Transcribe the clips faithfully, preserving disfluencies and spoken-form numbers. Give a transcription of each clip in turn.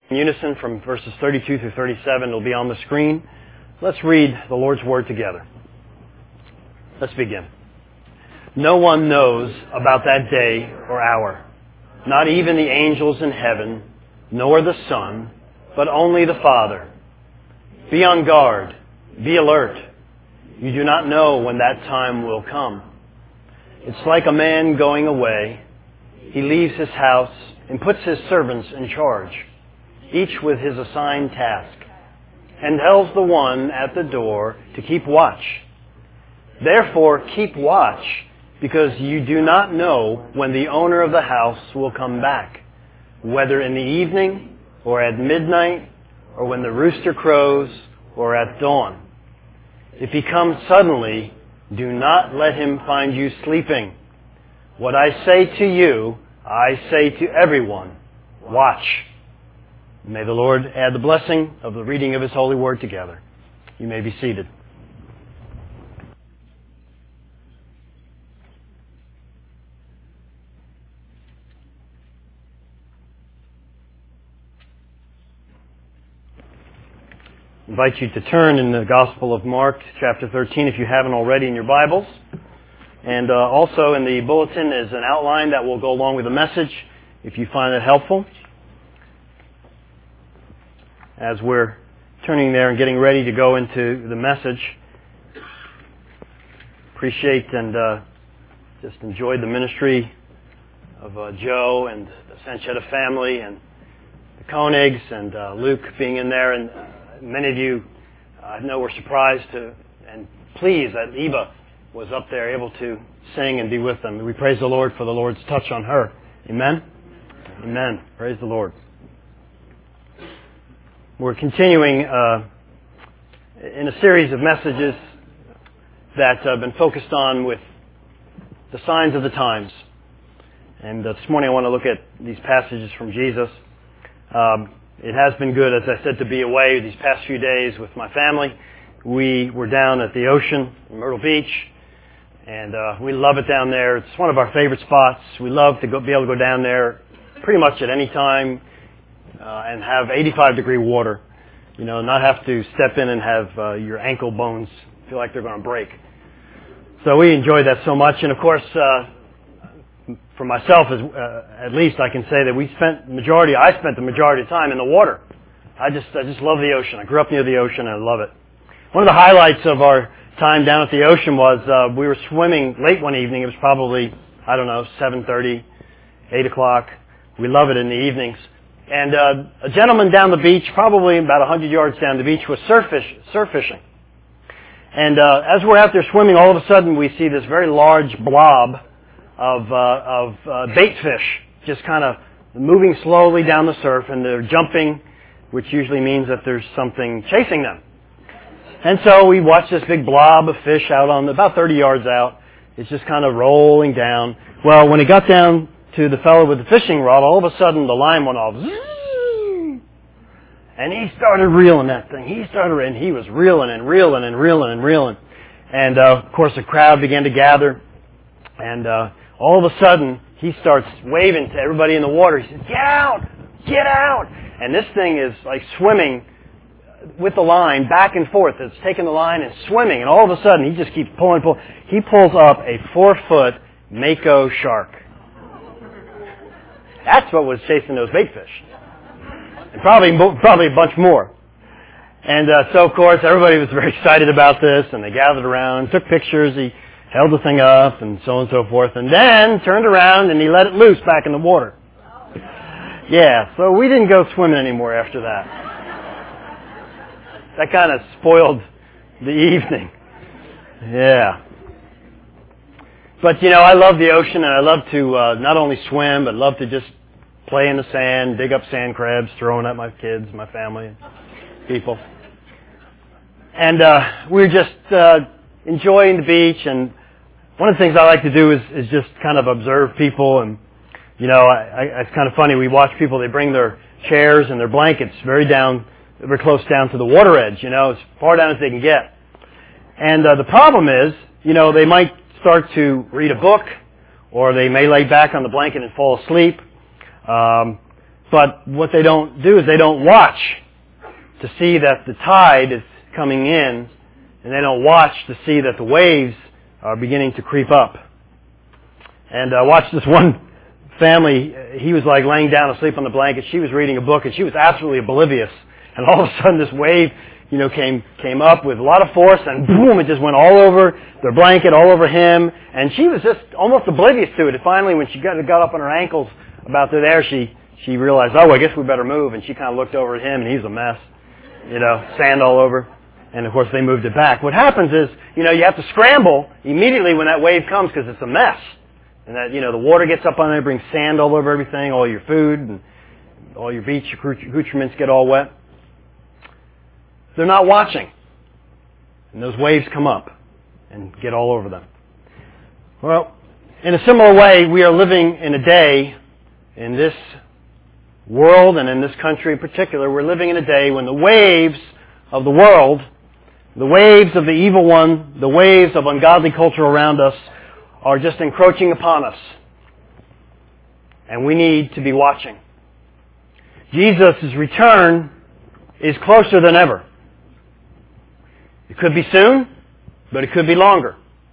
In unison from verses thirty-two through thirty-seven. It'll be on the screen. Let's read the Lord's Word together. Let's begin. No one knows about that day or hour, not even the angels in heaven, nor the Son, but only the Father. Be on guard. Be alert. You do not know when that time will come. It's like a man going away. He leaves his house and puts his servants in charge, each with his assigned task, and tells the one at the door to keep watch. Therefore, keep watch, because you do not know when the owner of the house will come back, whether in the evening, or at midnight, or when the rooster crows, or at dawn. If he comes suddenly, do not let him find you sleeping. What I say to you, I say to everyone, watch. May the Lord add the blessing of the reading of His holy word together. You may be seated. I invite you to turn in the Gospel of Mark, chapter thirteen, if you haven't already in your Bibles. And uh, also in the bulletin is an outline that will go along with the message, if you find it helpful. As we're turning there and getting ready to go into the message, appreciate and uh, just enjoyed the ministry of uh, Joe and the Sanchetta family and the Koenigs and uh, Luke being in there. And uh, many of you, uh, I know, were surprised to and pleased that Eva was up there able to sing and be with them. We praise the Lord for the Lord's touch on her. Amen? Amen. Praise the Lord. We're continuing uh, in a series of messages that have been focused on with the signs of the times. And uh, this morning I want to look at these passages from Jesus. Um, it has been good, as I said, to be away these past few days with my family. We were down at the ocean in Myrtle Beach, and uh, we love it down there. It's one of our favorite spots. We love to go, be able to go down there pretty much at any time. Uh, and have eighty-five degree water, you know, not have to step in and have uh, your ankle bones feel like they're going to break. So we enjoyed that so much. And of course, uh, for myself, as, uh, at least, I can say that we spent the majority, I spent the majority of the time in the water. I just, I just love the ocean. I grew up near the ocean and I love it. One of the highlights of our time down at the ocean was uh, we were swimming late one evening. It was probably, I don't know, seven thirty, eight o'clock. We love it in the evenings. And uh, a gentleman down the beach, probably about one hundred yards down the beach, was surf, fish, surf fishing. And uh, as we're out there swimming, all of a sudden we see this very large blob of, uh, of uh, bait fish just kind of moving slowly down the surf, and they're jumping, which usually means that there's something chasing them. And so we watch this big blob of fish out on the, about thirty yards out. It's just kind of rolling down. Well, when it got down to the fellow with the fishing rod, all of a sudden the line went off. And he started reeling that thing. He started, and he was reeling and reeling and reeling and reeling. And, uh, of course, the crowd began to gather. And uh, all of a sudden, he starts waving to everybody in the water. He says, "Get out! Get out!" And this thing is like swimming with the line back and forth. It's taking the line and swimming. And all of a sudden, he just keeps pulling, pulling. He pulls up a four-foot mako shark. That's what was chasing those bait fish. And probably probably a bunch more. And uh, so, of course, everybody was very excited about this, and they gathered around, took pictures, he held the thing up, and so on and so forth, and then turned around and he let it loose back in the water. Yeah, so we didn't go swimming anymore after that. That kind of spoiled the evening. Yeah. But, you know, I love the ocean, and I love to uh, not only swim, but love to just play in the sand, dig up sand crabs, throwing at my kids, my family, people. And uh, we're just uh, enjoying the beach, and one of the things I like to do is, is just kind of observe people. And, you know, I, I, it's kind of funny. We watch people, they bring their chairs and their blankets very down, very close down to the water edge, you know, as far down as they can get. And uh, the problem is, you know, they might start to read a book, or they may lay back on the blanket and fall asleep. Um, But what they don't do is they don't watch to see that the tide is coming in, and they don't watch to see that the waves are beginning to creep up. And I uh, watched this one family. He was like laying down asleep on the blanket. She was reading a book, and she was absolutely oblivious. And all of a sudden, this wave, you know, came came up with a lot of force, and boom, it just went all over their blanket, all over him. And she was just almost oblivious to it. And finally, when she got got up on her ankles about to there, she she realized, oh, I guess we better move. And she kind of looked over at him, and he's a mess, you know, sand all over. And of course, they moved it back. What happens is, you know, you have to scramble immediately when that wave comes because it's a mess. And that, you know, the water gets up on there, brings sand all over everything, all your food, and all your beach accoutrements get all wet. They're not watching. And those waves come up and get all over them. Well, in a similar way, we are living in a day in this world and in this country in particular, we're living in a day when the waves of the world, the waves of the evil one, the waves of ungodly culture around us are just encroaching upon us. And we need to be watching. Jesus' return is closer than ever. It could be soon, but it could be longer.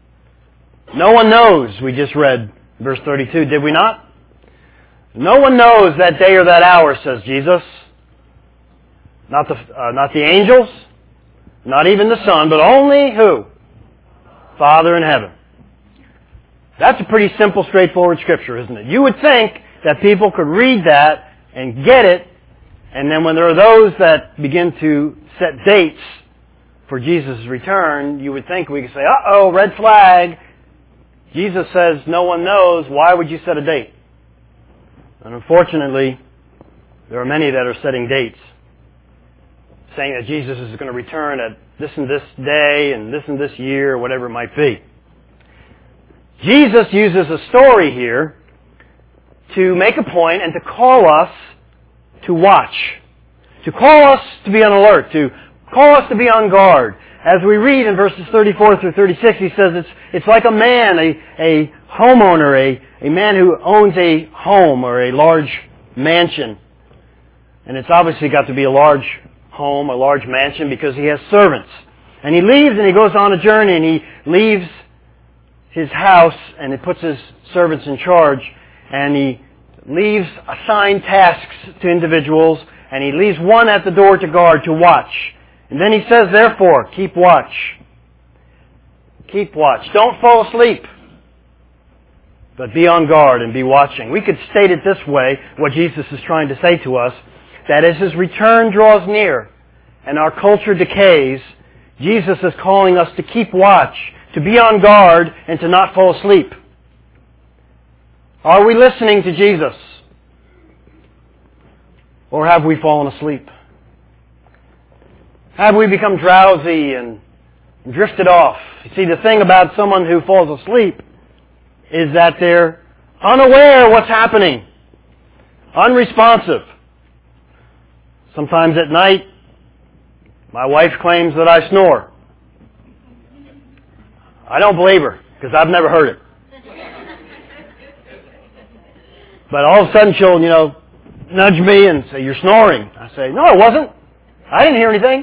No one knows, we just read verse thirty-two, did we not? No one knows that day or that hour, says Jesus. Not the, uh, not the angels, not even the Son, but only who? Father in heaven. That's a pretty simple, straightforward scripture, isn't it? You would think that people could read that and get it, and then when there are those that begin to set dates for Jesus' return, you would think we could say, uh-oh, red flag. Jesus says no one knows. Why would you set a date? And unfortunately, there are many that are setting dates, saying that Jesus is going to return at this and this day and this and this year, or whatever it might be. Jesus uses a story here to make a point and to call us to watch, to call us to be on alert, to call us to be on guard. As we read in verses thirty-four through thirty-six, he says it's it's like a man, a, a homeowner, a, a man who owns a home or a large mansion. And it's obviously got to be a large home, a large mansion, because he has servants. And he leaves and he goes on a journey and he leaves his house and he puts his servants in charge and he leaves assigned tasks to individuals and he leaves one at the door to guard, to watch. And then he says, therefore, keep watch. Keep watch. Don't fall asleep, but be on guard and be watching. We could state it this way, what Jesus is trying to say to us, that as His return draws near and our culture decays, Jesus is calling us to keep watch, to be on guard, and to not fall asleep. Are we listening to Jesus? Or have we fallen asleep? Have we become drowsy and drifted off? You see, the thing about someone who falls asleep is that they're unaware of what's happening, unresponsive. Sometimes at night, my wife claims that I snore. I don't believe her, because I've never heard it. But all of a sudden she'll, you know, nudge me and say, you're snoring. I say, no, I wasn't. I didn't hear anything.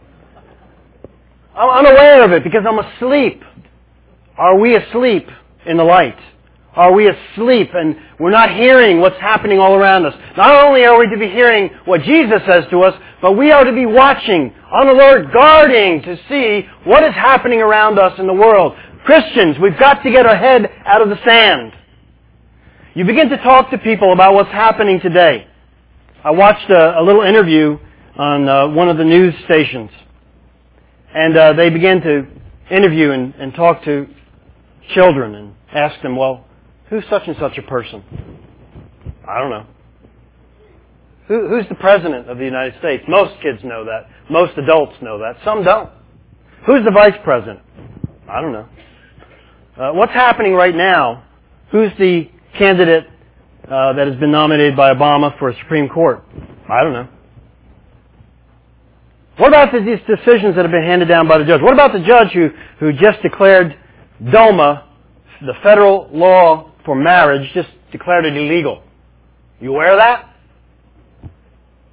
I'm unaware of it because I'm asleep. Are we asleep in the light? Are we asleep and we're not hearing what's happening all around us? Not only are we to be hearing what Jesus says to us, but we are to be watching, on alert, guarding to see what is happening around us in the world. Christians, we've got to get our head out of the sand. You begin to talk to people about what's happening today. I watched a, a little interview on uh, one of the news stations. And uh, they began to interview and, and talk to children and ask them, well, who's such and such a person? I don't know. Who, who's the President of the United States? Most kids know that. Most adults know that. Some don't. Who's the Vice President? I don't know. Uh, what's happening right now? Who's the candidate uh, that has been nominated by Obama for a Supreme Court? I don't know. What about these decisions that have been handed down by the judge? What about the judge who, who just declared DOMA, the federal law for marriage, just declared it illegal? You aware of that?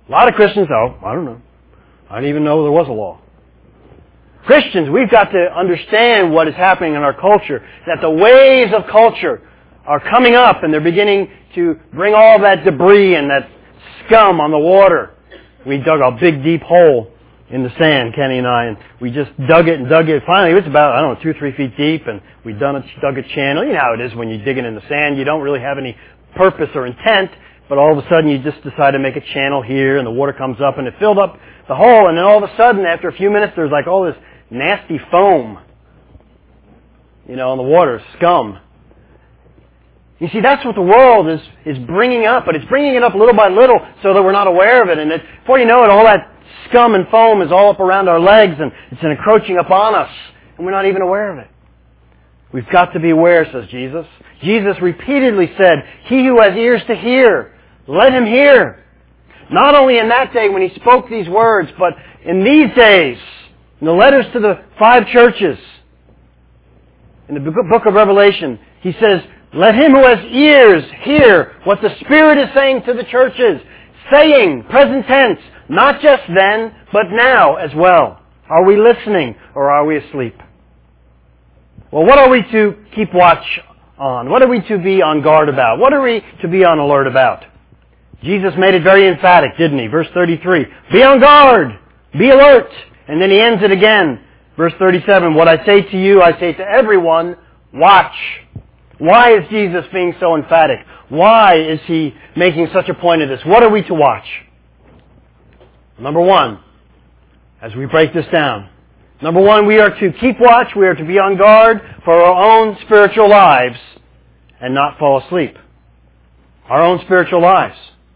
A lot of Christians, oh, I don't know. I didn't even know there was a law. Christians, we've got to understand what is happening in our culture, that the waves of culture are coming up and they're beginning to bring all that debris and that scum on the water. We dug a big deep hole in the sand, Kenny and I, and we just dug it and dug it. Finally, it was about, I don't know, two or three feet deep, and we done a, dug a channel. You know how it is when you're digging in the sand. You don't really have any purpose or intent, but all of a sudden you just decide to make a channel here, and the water comes up, and it filled up the hole, and then all of a sudden, after a few minutes, there's like all this nasty foam, you know, in the water, scum. You see, that's what the world is, is bringing up, but it's bringing it up little by little so that we're not aware of it. And it, before you know it, all that scum and foam is all up around our legs and it's encroaching upon us, and we're not even aware of it. We've got to be aware, says Jesus. Jesus repeatedly said, "He who has ears to hear, let him hear." Not only in that day when he spoke these words, but in these days, in the letters to the five churches, in the book of Revelation, he says, "Let him who has ears hear what the Spirit is saying to the churches." Saying, present tense, not just then, but now as well. Are we listening or are we asleep? Well, what are we to keep watch on? What are we to be on guard about? What are we to be on alert about? Jesus made it very emphatic, didn't he? Verse thirty-three, be on guard, be alert. And then he ends it again. Verse thirty-seven, what I say to you, I say to everyone, watch. Why is Jesus being so emphatic? Why is he making such a point of this? What are we to watch? Number one, as we break this down, number one, we are to keep watch, we are to be on guard for our own spiritual lives and not fall asleep. Our own spiritual lives.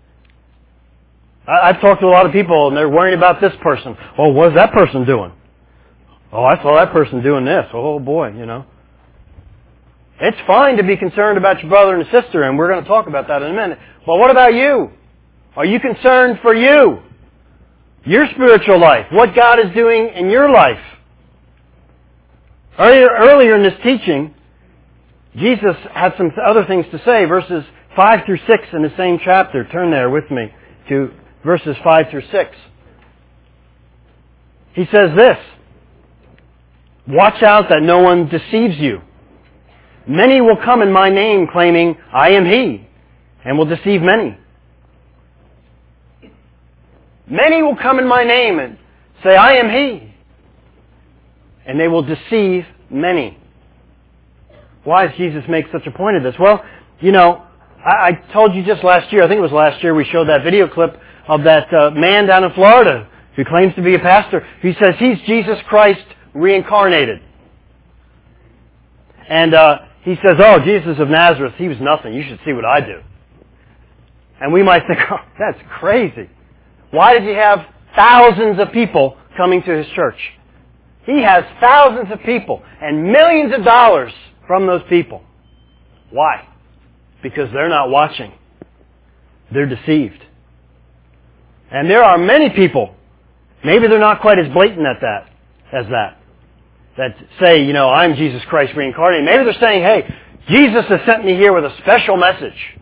I've talked to a lot of people and they're worrying about this person. Oh, what is that person doing? Oh, I saw that person doing this. Oh boy, you know. It's fine to be concerned about your brother and sister, and we're going to talk about that in a minute. But what about you? Are you concerned for you? Your spiritual life? What God is doing in your life? Earlier, earlier in this teaching, Jesus had some other things to say. Verses five through six in the same chapter. Turn there with me to verses five through six. He says this, "Watch out that no one deceives you. Many will come in my name claiming, 'I am He,' and will deceive many. Many will come in my name and say, 'I am He,' and they will deceive many." Why does Jesus make such a point of this? Well, you know, I, I told you just last year, I think it was last year, we showed that video clip of that uh, man down in Florida who claims to be a pastor. He says he's Jesus Christ reincarnated. And uh, he says, "Oh, Jesus of Nazareth, he was nothing. You should see what I do." And we might think, oh, that's crazy. Why does he have thousands of people coming to his church? He has thousands of people and millions of dollars from those people. Why? Because they're not watching. They're deceived. And there are many people, maybe they're not quite as blatant at that, as that, that say, you know, I'm Jesus Christ reincarnated. Maybe they're saying, hey, Jesus has sent me here with a special message.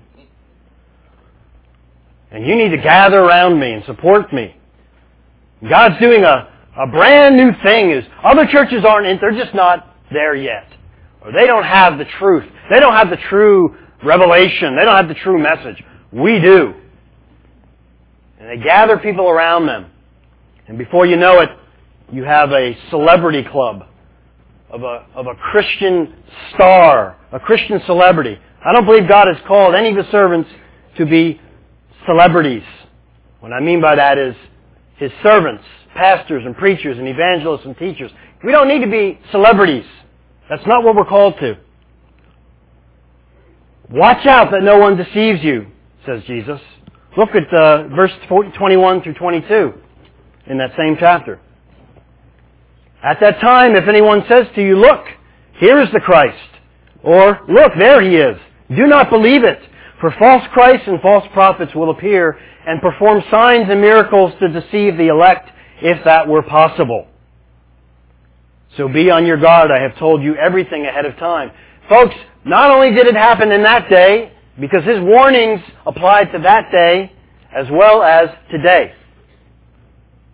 And you need to gather around me and support me. God's doing a, a brand new thing. Is other churches aren't in, they're just not there yet. Or they don't have the truth. They don't have the true revelation. They don't have the true message. We do. And they gather people around them. And before you know it, you have a celebrity club of a, of a Christian star, a Christian celebrity. I don't believe God has called any of His servants to be celebrities. What I mean by that is His servants, pastors and preachers and evangelists and teachers. We don't need to be celebrities. That's not what we're called to. Watch out that no one deceives you, says Jesus. Look at uh, verse twenty-one through twenty-two in that same chapter. At that time, if anyone says to you, look, here is the Christ, or look, there He is, do not believe it, for false Christs and false prophets will appear and perform signs and miracles to deceive the elect, if that were possible. So be on your guard. I have told you everything ahead of time. Folks, not only did it happen in that day, because His warnings applied to that day as well as today.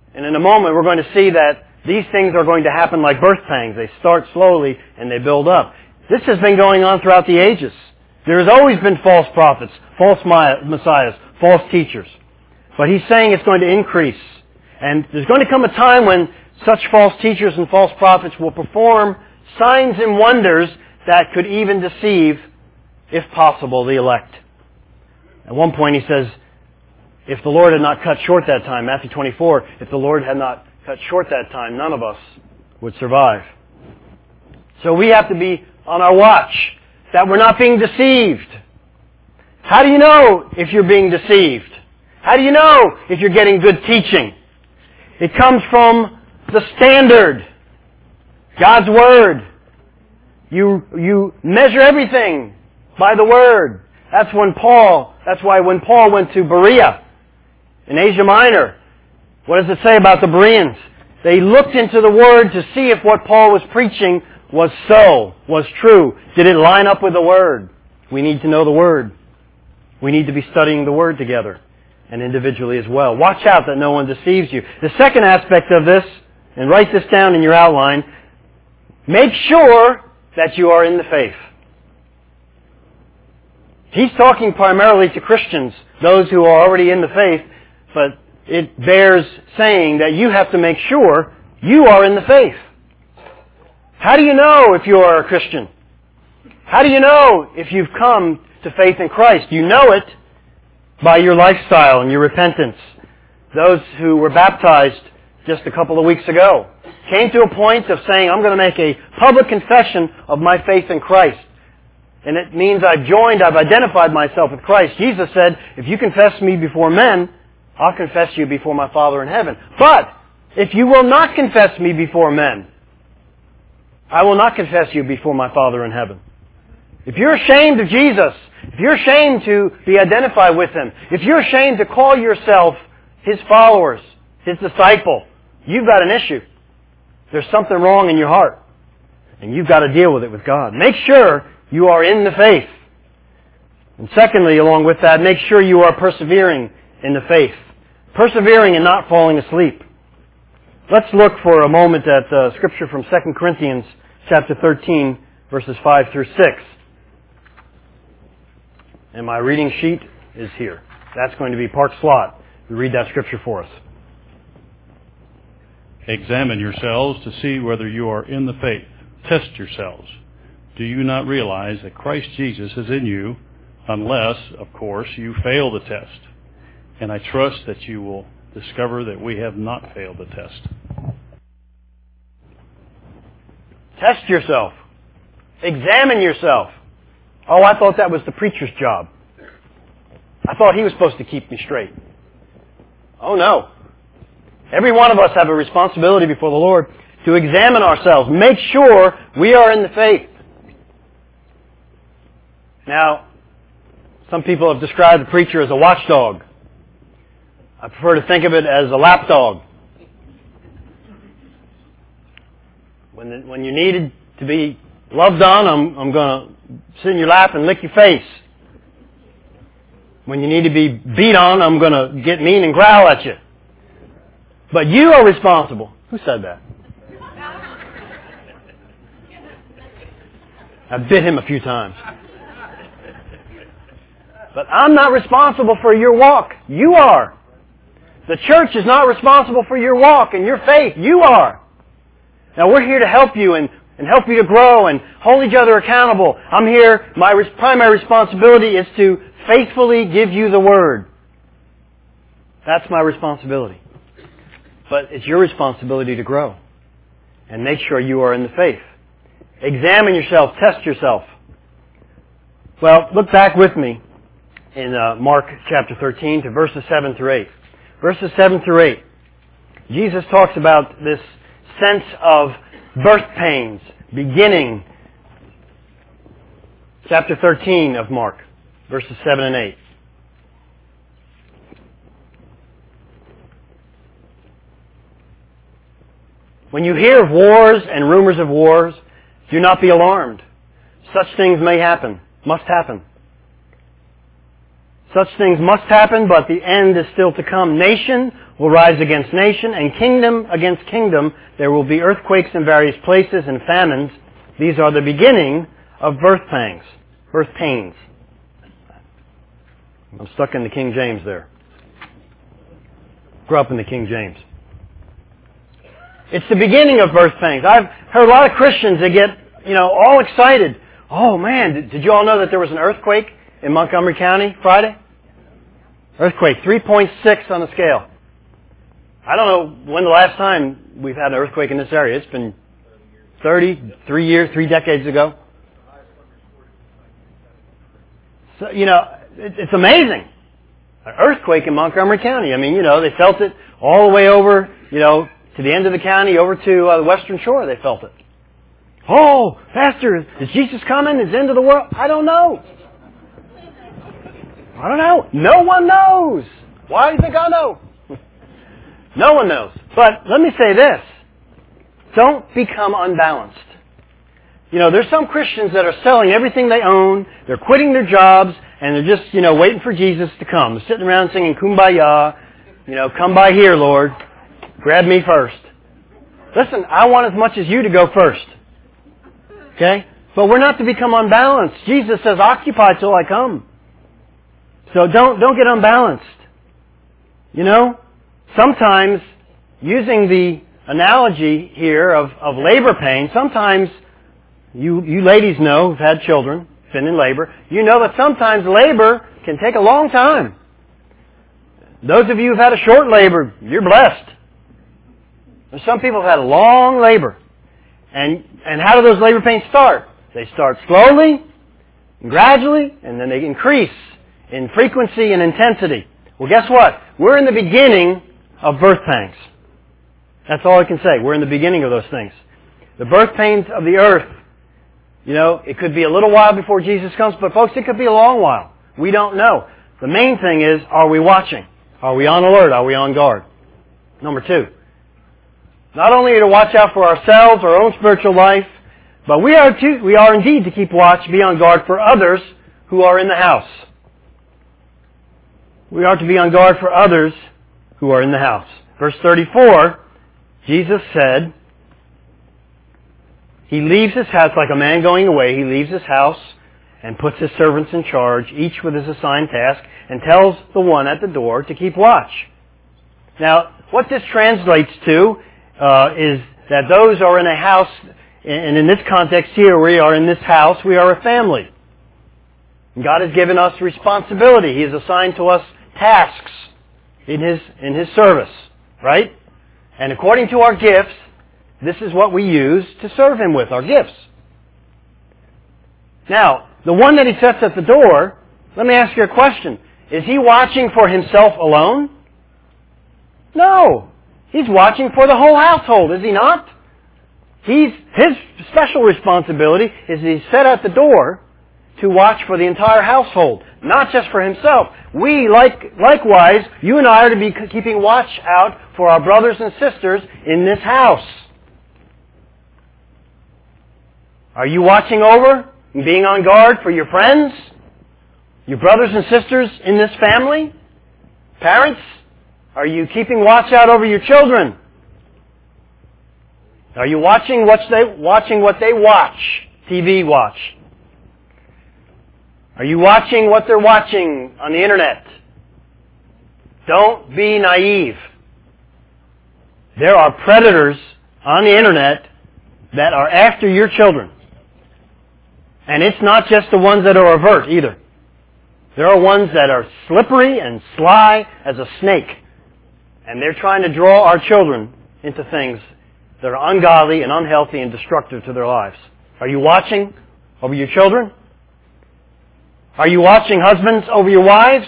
And in a moment, we're going to see that these things are going to happen like birth pangs. They start slowly and they build up. This has been going on throughout the ages. There has always been false prophets, false messiahs, false teachers. But he's saying it's going to increase. And there's going to come a time when such false teachers and false prophets will perform signs and wonders that could even deceive, if possible, the elect. At one point he says, if the Lord had not cut short that time, Matthew twenty-four, if the Lord had not cut short that time, none of us would survive. So we have to be on our watch, that we're not being deceived. How do you know if you're being deceived? How do you know if you're getting good teaching? It comes from the standard, God's Word. You, you measure everything by the Word. That's when Paul, that's why when Paul went to Berea in Asia Minor, what does it say about the Bereans? They looked into the Word to see if what Paul was preaching was so, was true. Did it line up with the Word? We need to know the Word. We need to be studying the Word together and individually as well. Watch out that no one deceives you. The second aspect of this, and write this down in your outline, make sure that you are in the faith. He's talking primarily to Christians, those who are already in the faith, but it bears saying that you have to make sure you are in the faith. How do you know if you are a Christian? How do you know if you've come to faith in Christ? You know it by your lifestyle and your repentance. Those who were baptized just a couple of weeks ago came to a point of saying, I'm going to make a public confession of my faith in Christ. And it means I've joined, I've identified myself with Christ. Jesus said, if you confess me before men, I'll confess you before my Father in heaven. But if you will not confess me before men, I will not confess you before my Father in heaven. If you're ashamed of Jesus, if you're ashamed to be identified with Him, if you're ashamed to call yourself His followers, His disciple, you've got an issue. There's something wrong in your heart. And you've got to deal with it with God. Make sure you are in the faith. And secondly, along with that, make sure you are persevering in the faith. Persevering and not falling asleep. Let's look for a moment at uh, Scripture from Second Corinthians chapter thirteen, verses five through six. And my reading sheet is here. That's going to be Park Slot who read that Scripture for us. Examine yourselves to see whether you are in the faith. Test yourselves. Do you not realize that Christ Jesus is in you, unless, of course, you fail the test? And I trust that you will discover that we have not failed the test. Test yourself. Examine yourself. Oh, I thought that was the preacher's job. I thought he was supposed to keep me straight. Oh, no. Every one of us have a responsibility before the Lord to examine ourselves. Make sure we are in the faith. Now, some people have described the preacher as a watchdog. I prefer to think of it as a lapdog. When the, when you needed to be loved on, I'm, I'm going to sit in your lap and lick your face. When you need to be beat on, I'm going to get mean and growl at you. But you are responsible. Who said that? I bit him a few times. But I'm not responsible for your walk. You are. The church is not responsible for your walk and your faith. You are. Now we're here to help you and, and help you to grow and hold each other accountable. I'm here, my res- primary responsibility is to faithfully give you the Word. That's my responsibility. But it's your responsibility to grow and make sure you are in the faith. Examine yourself, test yourself. Well, look back with me in uh, Mark chapter thirteen to verses seven through eight. Verses seven through eight. Jesus talks about this sense of birth pains beginning. Chapter thirteen of Mark, verses seven and eight. When you hear of wars and rumors of wars, do not be alarmed. Such things may happen, must happen. Such things must happen, but the end is still to come. Nation will rise against nation, and kingdom against kingdom. There will be earthquakes in various places and famines. These are the beginning of birth pangs, birth pains. I'm stuck in the King James there. Grew up in the King James. It's the beginning of birth pangs. I've heard a lot of Christians that get, you know, all excited. Oh man, did, did you all know that there was an earthquake in Montgomery County Friday? Earthquake, three point six on the scale. I don't know when the last time we've had an earthquake in this area. It's been thirty, three years, three decades ago. So, you know, it, it's amazing. An earthquake in Montgomery County. I mean, you know, they felt it all the way over, you know, to the end of the county, over to uh, the Western Shore, they felt it. Oh, Pastor, is Jesus coming? Is the end of the world? I don't know. I don't know. No one knows. Why do you think I know? No one knows. But let me say this. Don't become unbalanced. You know, there's some Christians that are selling everything they own, they're quitting their jobs, and they're just, you know, waiting for Jesus to come. They're sitting around singing Kumbaya, you know, come by here, Lord. Grab me first. Listen, I want as much as you to go first. Okay? But we're not to become unbalanced. Jesus says, occupy till I come. So don't, don't get unbalanced. You know, sometimes, using the analogy here of, of labor pain, sometimes you, you ladies know, who've had children, been in labor, you know that sometimes labor can take a long time. Those of you who've had a short labor, you're blessed. There's some people who've had a long labor. And, and how do those labor pains start? They start slowly, and gradually, and then they increase in frequency and intensity. Well, guess what? We're in the beginning of birth pangs. That's all I can say. We're in the beginning of those things. The birth pains of the earth, you know, it could be a little while before Jesus comes, but folks, it could be a long while. We don't know. The main thing is, are we watching? Are we on alert? Are we on guard? Number two. Not only to watch out for ourselves, our own spiritual life, but we are to, we are indeed to keep watch, be on guard for others who are in the house. We are to be on guard for others who are in the house. Verse thirty-four, Jesus said, He leaves His house like a man going away. He leaves His house and puts His servants in charge, each with his assigned task, and tells the one at the door to keep watch. Now, what this translates to uh, is that those are in a house, and in this context here, we are in this house, we are a family. God has given us responsibility. He has assigned to us tasks in His, in His service, right? And according to our gifts, this is what we use to serve Him with, our gifts. Now, the one that He sets at the door, let me ask you a question. Is He watching for Himself alone? No. He's watching for the whole household, is He not? He's, His special responsibility is He's set at the door to watch for the entire household, not just for Himself. We, like, likewise, you and I are to be keeping watch out for our brothers and sisters in this house. Are you watching over and being on guard for your friends, your brothers and sisters in this family? Parents, are you keeping watch out over your children? Are you watching what they, watching what they watch? T V watch. Are you watching what they're watching on the internet? Don't be naive. There are predators on the internet that are after your children. And it's not just the ones that are overt either. There are ones that are slippery and sly as a snake. And they're trying to draw our children into things that are ungodly and unhealthy and destructive to their lives. Are you watching over your children? Are you watching husbands over your wives?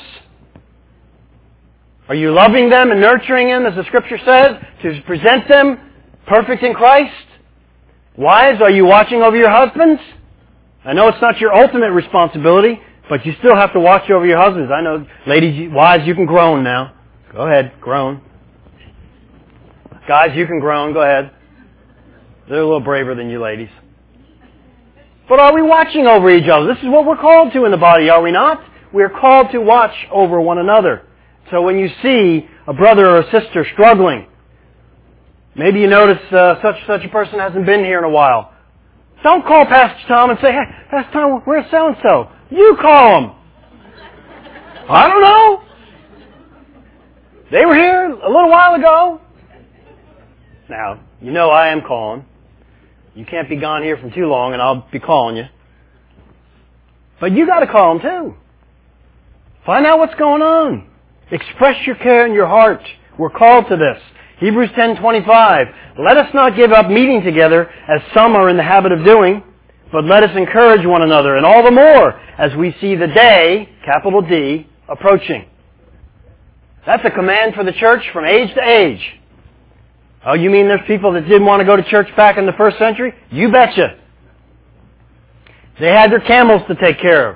Are you loving them and nurturing them, as the Scripture says, to present them perfect in Christ? Wives, are you watching over your husbands? I know it's not your ultimate responsibility, but you still have to watch over your husbands. I know, ladies, wives, you can groan now. Go ahead, groan. Guys, you can groan. Go ahead. They're a little braver than you ladies. But are we watching over each other? This is what we're called to in the body, are we not? we're called to watch over one another. So when you see a brother or a sister struggling, maybe you notice uh, such such a person hasn't been here in a while. Don't call Pastor Tom and say, hey, Pastor Tom, where's so-and-so? You call him. I don't know. They were here a little while ago. Now, you know I am calling. You can't be gone here for too long and I'll be calling you. But you got to call them too. Find out what's going on. Express your care in your heart. We're called to this. Hebrews ten twenty-five. Let us not give up meeting together as some are in the habit of doing, but let us encourage one another, and all the more as we see the day, capital D, approaching. That's a command for the church from age to age. Oh, you mean there's people that didn't want to go to church back in the first century? You betcha. They had their camels to take care of.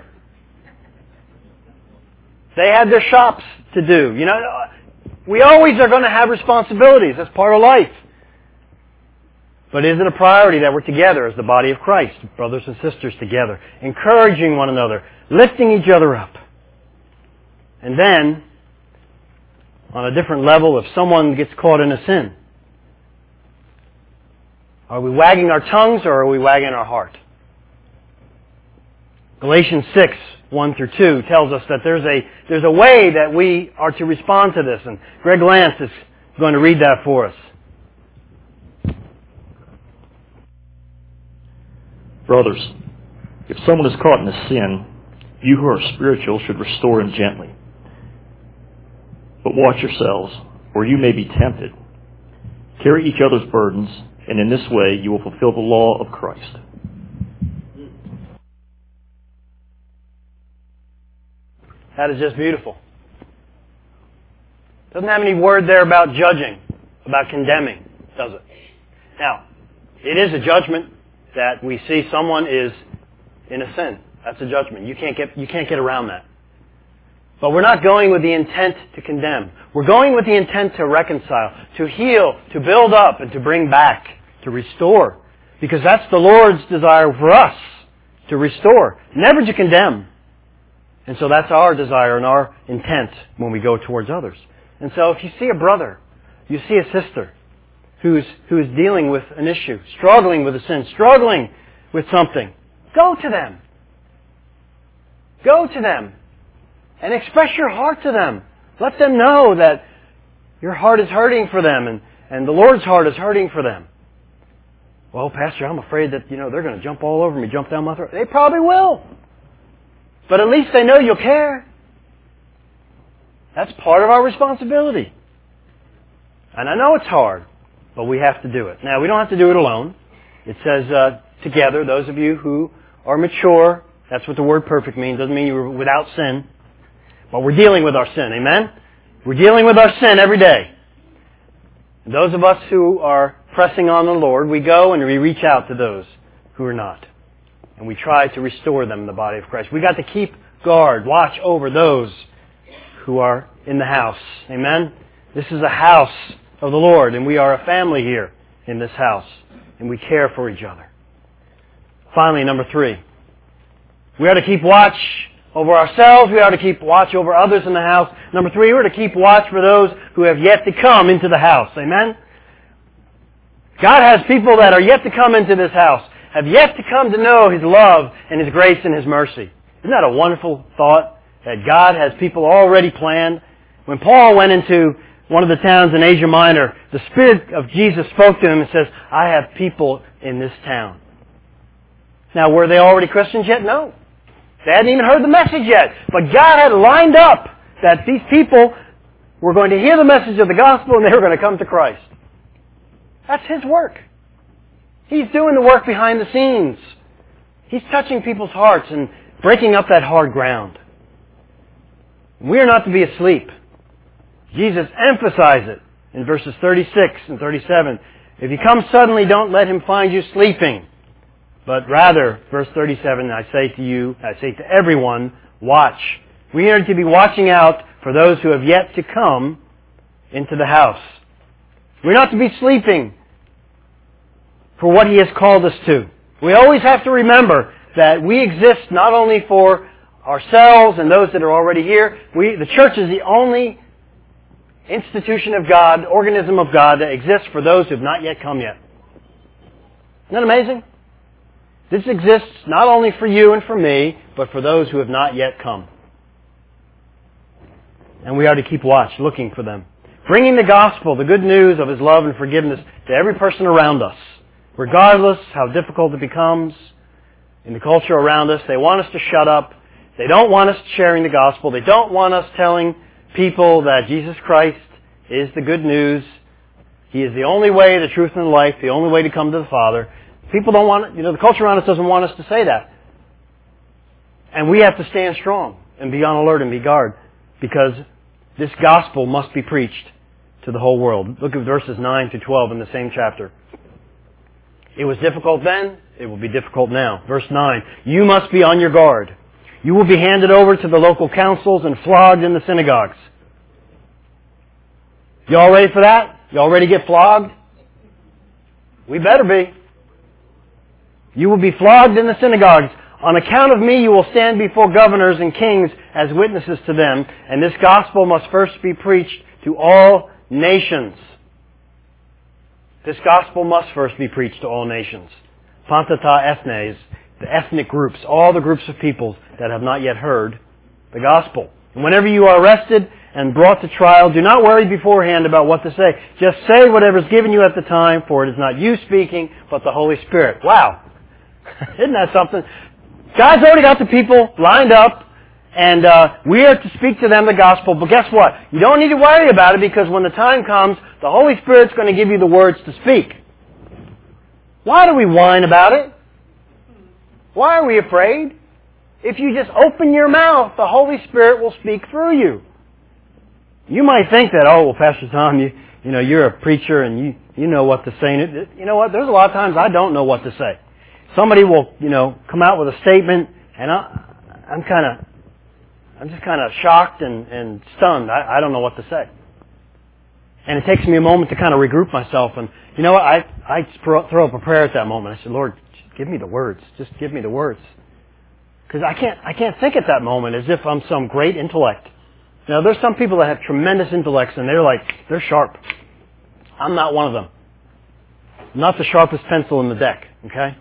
They had their shops to do. You know, we always are going to have responsibilities. That's part of life. But is it a priority that we're together as the body of Christ, brothers and sisters together, encouraging one another, lifting each other up? And then, on a different level, if someone gets caught in a sin, are we wagging our tongues or are we wagging our heart? Galatians six, one through two tells us that there's a, there's a way that we are to respond to this. And Greg Lance is going to read that for us. Brothers, if someone is caught in a sin, you who are spiritual should restore him gently. But watch yourselves, or you may be tempted. Carry each other's burdens, and in this way you will fulfill the law of Christ. That is just beautiful. Doesn't have any word there about judging, about condemning, does it? Now, it is a judgment that we see someone is in a sin. That's a judgment. You can't get, you can't get around that. But we're not going with the intent to condemn. We're going with the intent to reconcile, to heal, to build up, and to bring back, to restore. Because that's the Lord's desire for us, to restore, never to condemn. And so that's our desire and our intent when we go towards others. And so if you see a brother, you see a sister who's, who's dealing with an issue, struggling with a sin, struggling with something, go to them. Go to them. And express your heart to them. Let them know that your heart is hurting for them and, and the Lord's heart is hurting for them. Well, Pastor, I'm afraid that, you know, they're going to jump all over me, jump down my throat. They probably will. But at least they know you'll care. That's part of our responsibility. And I know it's hard, but we have to do it. Now, we don't have to do it alone. It says uh, together, those of you who are mature, that's what the word perfect means. Doesn't mean you're without sin. But we're dealing with our sin, amen? We're dealing with our sin every day. And those of us who are pressing on the Lord, we go and we reach out to those who are not. And we try to restore them in the body of Christ. We got to keep guard, watch over those who are in the house. Amen? This is a house of the Lord, and we are a family here in this house. And we care for each other. Finally, number three. We are to keep watch over ourselves. We are to keep watch over others in the house. Number three, we are to keep watch for those who have yet to come into the house. Amen? God has people that are yet to come into this house, have yet to come to know His love and His grace and His mercy. Isn't that a wonderful thought? That God has people already planned. When Paul went into one of the towns in Asia Minor, the Spirit of Jesus spoke to him and says, I have people in this town. Now, were they already Christians yet? No. They hadn't even heard the message yet. But God had lined up that these people were going to hear the message of the gospel and they were going to come to Christ. That's His work. He's doing the work behind the scenes. He's touching people's hearts and breaking up that hard ground. We are not to be asleep. Jesus emphasized it in verses thirty-six and thirty-seven. If He comes suddenly, don't let Him find you sleeping. But rather, verse thirty-seven, I say to you, I say to everyone, watch. We are to be watching out for those who have yet to come into the house. We're not to be sleeping for what He has called us to. We always have to remember that we exist not only for ourselves and those that are already here. We, the church is the only institution of God, organism of God that exists for those who have not yet come yet. Isn't that amazing? This exists not only for you and for me, but for those who have not yet come. And we are to keep watch, looking for them. Bringing the gospel, the good news of His love and forgiveness to every person around us. Regardless how difficult it becomes in the culture around us, they want us to shut up. They don't want us sharing the gospel. They don't want us telling people that Jesus Christ is the good news. He is the only way, the truth, and the life, the only way to come to the Father. People don't want, you know, the culture around us doesn't want us to say that. And we have to stand strong and be on alert and be guard, because this gospel must be preached to the whole world. Look at verses nine to twelve in the same chapter. It was difficult then, it will be difficult now. Verse nine, you must be on your guard. You will be handed over to the local councils and flogged in the synagogues. You all ready for that? You all ready to get flogged? We better be. You will be flogged in the synagogues. On account of me, you will stand before governors and kings as witnesses to them, and this gospel must first be preached to all nations. This gospel must first be preached to all nations. Pantata ethnes, the ethnic groups, all the groups of peoples that have not yet heard the gospel. And whenever you are arrested and brought to trial, do not worry beforehand about what to say. Just say whatever is given you at the time, for it is not you speaking, but the Holy Spirit. Wow. Isn't that something? God's already got the people lined up, and uh, we are to speak to them the gospel. But guess what? You don't need to worry about it, because when the time comes, the Holy Spirit's going to give you the words to speak. Why do we whine about it? Why are we afraid? If you just open your mouth, the Holy Spirit will speak through you. You might think that, oh, well, Pastor Tom, you, you know, you're a preacher and you, you know what to say. You know what? There's a lot of times I don't know what to say. Somebody will, you know, come out with a statement, and I, I'm kind of, I'm just kind of shocked and, and stunned. I, I don't know what to say. And it takes me a moment to kind of regroup myself. And you know what? I, I throw up a prayer at that moment. I said, Lord, just give me the words. Just give me the words. Because I can't, I can't think at that moment as if I'm some great intellect. Now, there's some people that have tremendous intellects, and they're like, they're sharp. I'm not one of them. I'm not the sharpest pencil in the deck, okay?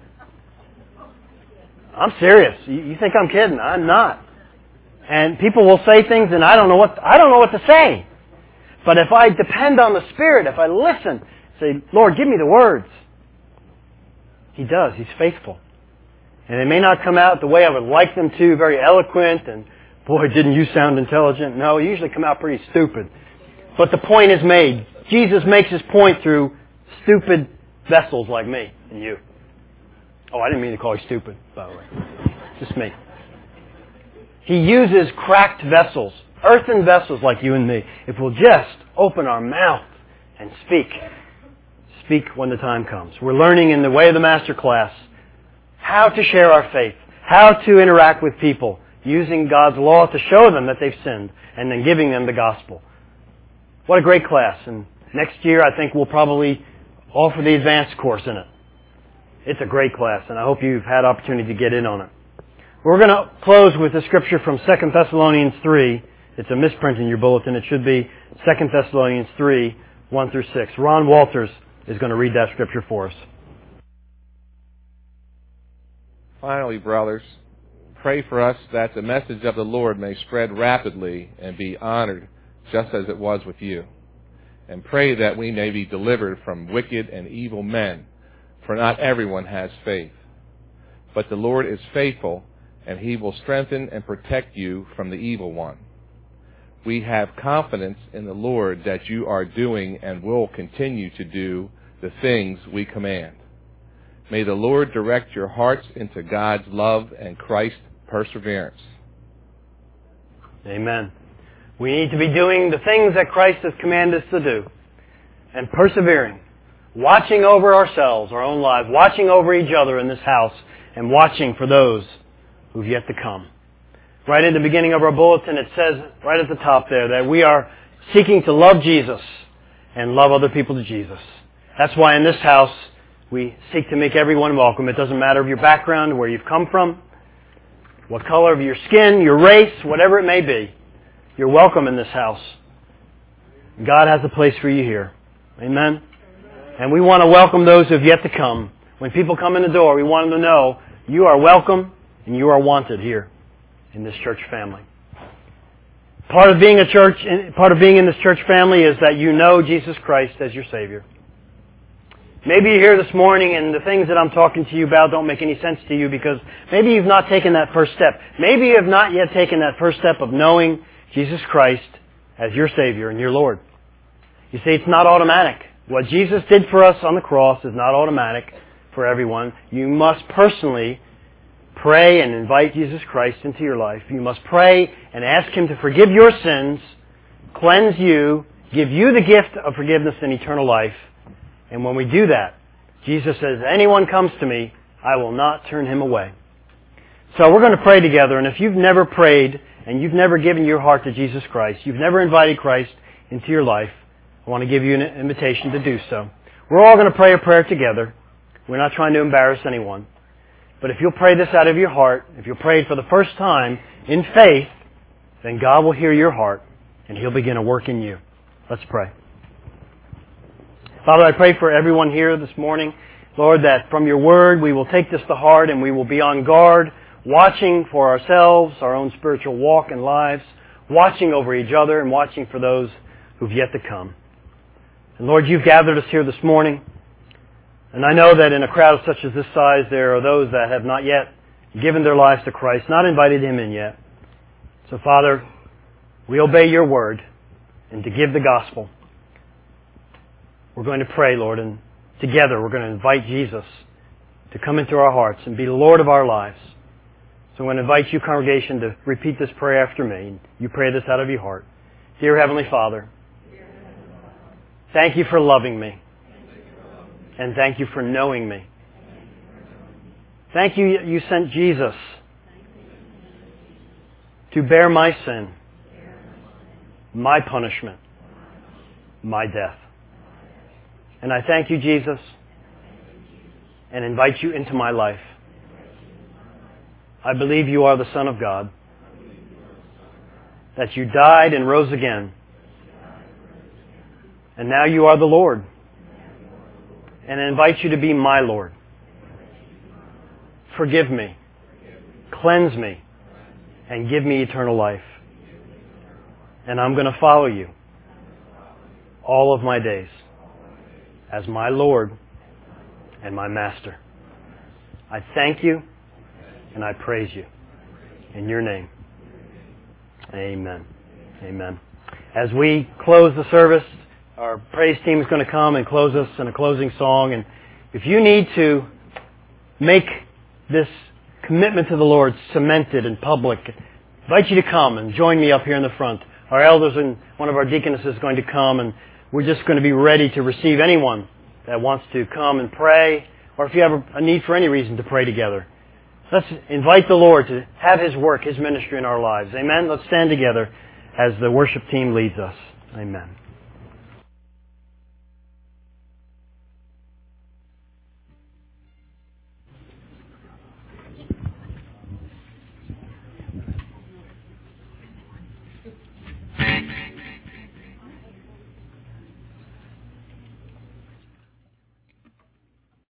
I'm serious. You, you think I'm kidding? I'm not. And people will say things, and I don't know what, I don't know what to say. But if I depend on the Spirit, if I listen, say, Lord, give me the words. He does. He's faithful. And they may not come out the way I would like them to, very eloquent, and boy, didn't you sound intelligent. No, they usually come out pretty stupid. But the point is made. Jesus makes his point through stupid vessels like me and you. Oh, I didn't mean to call you stupid, by the way. Just me. He uses cracked vessels, earthen vessels like you and me, if we'll just open our mouth and speak. Speak when the time comes. We're learning in the Way of the Master class how to share our faith, how to interact with people, using God's law to show them that they've sinned, and then giving them the gospel. What a great class. And next year, I think we'll probably offer the advanced course in it. It's a great class, and I hope you've had opportunity to get in on it. We're going to close with a scripture from Second Thessalonians three. It's a misprint in your bulletin. It should be Second Thessalonians three, one through six. Ron Walters is going to read that scripture for us. Finally, brothers, pray for us that the message of the Lord may spread rapidly and be honored just as it was with you. And pray that we may be delivered from wicked and evil men, for not everyone has faith. But the Lord is faithful, and He will strengthen and protect you from the evil one. We have confidence in the Lord that you are doing and will continue to do the things we command. May the Lord direct your hearts into God's love and Christ's perseverance. Amen. We need to be doing the things that Christ has commanded us to do, and persevering, watching over ourselves, our own lives, watching over each other in this house, and watching for those who've yet to come. Right in the beginning of our bulletin, it says right at the top there that we are seeking to love Jesus and love other people to Jesus. That's why in this house we seek to make everyone welcome. It doesn't matter of your background, where you've come from, what color of your skin, your race, whatever it may be. You're welcome in this house. God has a place for you here. Amen? And we want to welcome those who have yet to come. When people come in the door, we want them to know you are welcome and you are wanted here in this church family. Part of being a church, part of being in this church family is that you know Jesus Christ as your Savior. Maybe you're here this morning and the things that I'm talking to you about don't make any sense to you because maybe you've not taken that first step. Maybe you have not yet taken that first step of knowing Jesus Christ as your Savior and your Lord. You see, it's not automatic. What Jesus did for us on the cross is not automatic for everyone. You must personally pray and invite Jesus Christ into your life. You must pray and ask Him to forgive your sins, cleanse you, give you the gift of forgiveness and eternal life. And when we do that, Jesus says, anyone comes to me, I will not turn him away. So we're going to pray together, and if you've never prayed and you've never given your heart to Jesus Christ, you've never invited Christ into your life, I want to give you an invitation to do so. We're all going to pray a prayer together. We're not trying to embarrass anyone. But if you'll pray this out of your heart, if you'll pray it for the first time in faith, then God will hear your heart and He'll begin a work in you. Let's pray. Father, I pray for everyone here this morning, Lord, that from your word we will take this to heart and we will be on guard, watching for ourselves, our own spiritual walk and lives, watching over each other and watching for those who've yet to come. And Lord, you've gathered us here this morning, and I know that in a crowd such as this size there are those that have not yet given their lives to Christ, not invited Him in yet. So Father, we obey your word and to give the gospel. We're going to pray, Lord, and together we're going to invite Jesus to come into our hearts and be the Lord of our lives. So I'm going to invite you, congregation, to repeat this prayer after me. You pray this out of your heart. Dear Heavenly Father, thank you for loving me. And thank you for knowing me. Thank you you sent Jesus to bear my sin, my punishment, my death. And I thank you, Jesus, and invite you into my life. I believe you are the Son of God, that you died and rose again, and now you are the Lord. And I invite you to be my Lord. Forgive me, cleanse me, and give me eternal life. And I'm going to follow you all of my days as my Lord and my Master. I thank you and I praise you. In your name, amen. Amen. As we close the service, our praise team is going to come and close us in a closing song. And if you need to make this commitment to the Lord cemented in public, I invite you to come and join me up here in the front. Our elders and one of our deaconesses is going to come, and we're just going to be ready to receive anyone that wants to come and pray, or if you have a need for any reason to pray together. Let's invite the Lord to have His work, His ministry in our lives. Amen? Let's stand together as the worship team leads us. Amen.